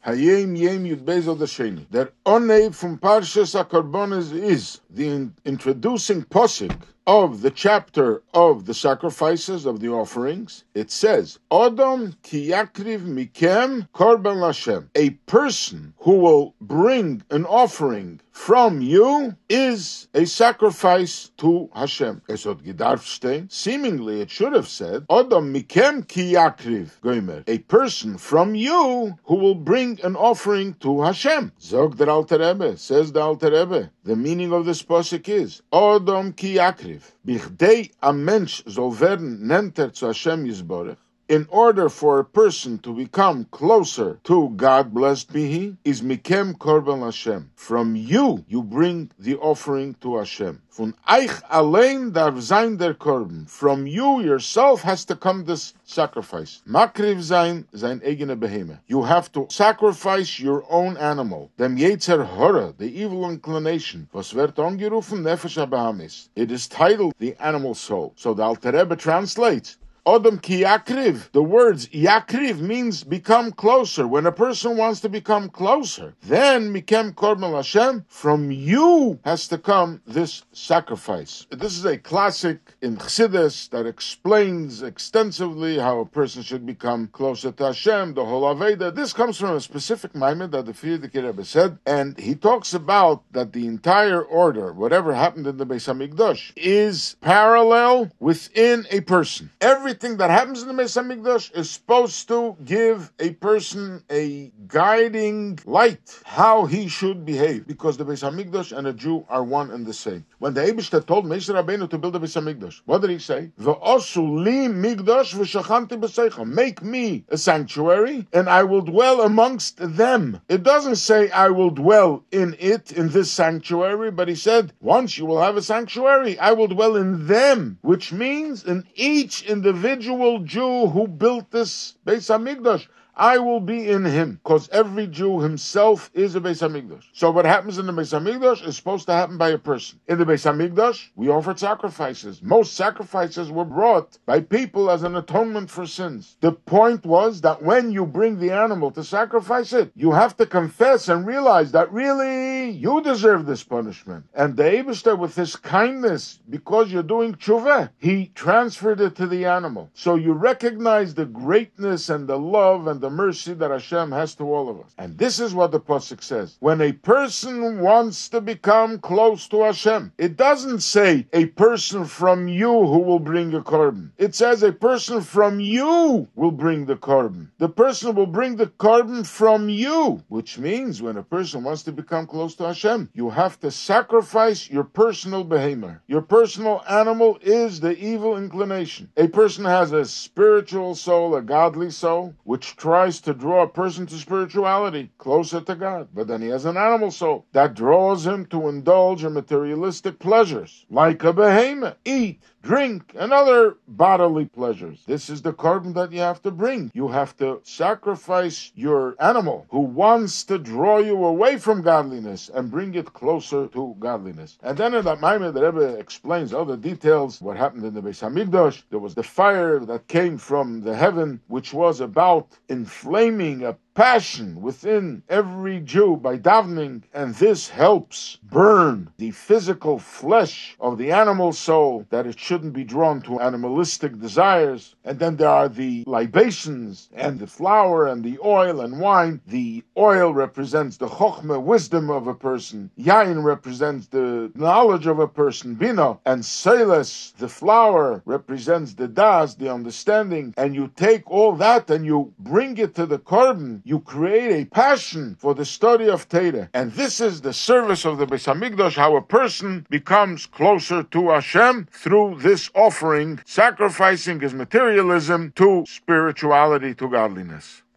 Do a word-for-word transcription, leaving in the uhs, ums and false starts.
Hayem Yem Yud Beis Od Hasheni. That Onei from Parshas HaKorbanos is the in- introducing posuk of the chapter of the sacrifices, of the offerings. It says, Odom ki yakriv mikem korban Hashem. A person who will bring an offering from you is a sacrifice to Hashem. Esot gedarf stein. Seemingly it should have said, Odom mikem ki yakriv goimer. A person from you who will bring an offering to Hashem. Zog der Alter Rebbe, says the Alter Rebbe. The meaning of this posuk is, Odom ki yakriv. Bichdei a mensch soll werden nenter zu Hashem Yisborech. In order for a person to become closer to God, blessed be He, is mikem korban Hashem. From you, you bring the offering to Hashem. Von eich allein darf sein der korban. From you yourself has to come this sacrifice. Makriv sein, sein eigene beheme. You have to sacrifice your own animal. Dem Yetzer Hora, the evil inclination. Was wird angerufen Nefesh HaBahamis. It is titled the animal soul. So the Alter Rebbe translates, Odom ki yakriv. The words yakriv means become closer. When a person wants to become closer, then mikem korban Hashem. From you has to come this sacrifice. This is a classic in Chassidus that explains extensively how a person should become closer to Hashem, the whole Aveda. This comes from a specific Maimed that the Frierdiker Rebbe said, and he talks about that the entire order, whatever happened in the Beis HaMikdash, is parallel within a person. Everything that happens in the Beis HaMikdash is supposed to give a person a guiding light how he should behave, because the Beis HaMikdash and a Jew are one and the same. When the Eibishter told Moshe Rabbeinu to build the Beis HaMikdash, what did he say? V'osu li migdash v'shachanti b'seicha. Make me a sanctuary and I will dwell amongst them. It doesn't say I will dwell in it, in this sanctuary, but he said, once you will have a sanctuary, I will dwell in them, which means in each individual individual Jew who built this Beis HaMikdash. I will be in him, because every Jew himself is a Beis HaMikdash. So what happens in the Beis HaMikdash is supposed to happen by a person. In the Beis HaMikdash, we offered sacrifices. Most sacrifices were brought by people as an atonement for sins. The point was that when you bring the animal to sacrifice it, you have to confess and realize that really you deserve this punishment. And the Eibishter, with his kindness, because you're doing tshuva, he transferred it to the animal. So you recognize the greatness and the love and the mercy that Hashem has to all of us. And this is what the pasuk says. When a person wants to become close to Hashem, it doesn't say a person from you who will bring a korban. It says a person from you will bring the korban. The person will bring the korban from you, which means when a person wants to become close to Hashem, you have to sacrifice your personal behemoth. Your personal animal is the evil inclination. A person has a spiritual soul, a godly soul, which tries to draw a person to spirituality, closer to God. But then he has an animal soul that draws him to indulge in materialistic pleasures, like a behemoth, eat, drink, and other bodily pleasures. This is the korban that you have to bring. You have to sacrifice your animal who wants to draw you away from godliness and bring it closer to godliness. And then in that Maimed, the Rebbe explains all the details, what happened in the Beis HaMikdash. There was the fire that came from the heaven, which was about inflaming a passion within every Jew by davening, and this helps burn the physical flesh of the animal soul, that it shouldn't be drawn to animalistic desires. And then there are the libations and the flour and the oil and wine. The oil represents the chokhmah, wisdom of a person. Yain represents the knowledge of a person, bina. And seles, the flour, represents the das, the understanding. And you take all that and you bring it to the korban. You create a passion for the study of Torah. And this is the service of the Beis HaMikdash, how a person becomes closer to Hashem through this offering, sacrificing his materialism to spirituality, to godliness.